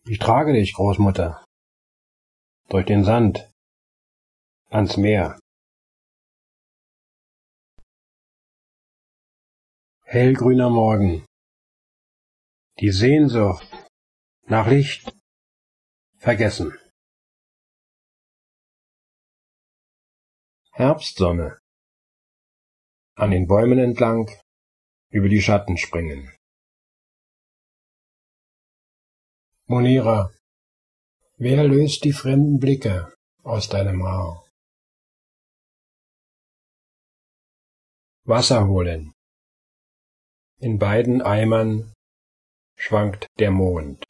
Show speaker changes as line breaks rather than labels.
Ich trage dich, Großmutter, durch den Sand, ans Meer. Hellgrüner Morgen, die Sehnsucht nach Licht vergessen. Herbstsonne, an den Bäumen entlang, über die Schatten springen. Monira, wer löst die fremden Blicke aus deinem Haar? Wasser holen. In beiden Eimern schwankt der Mond.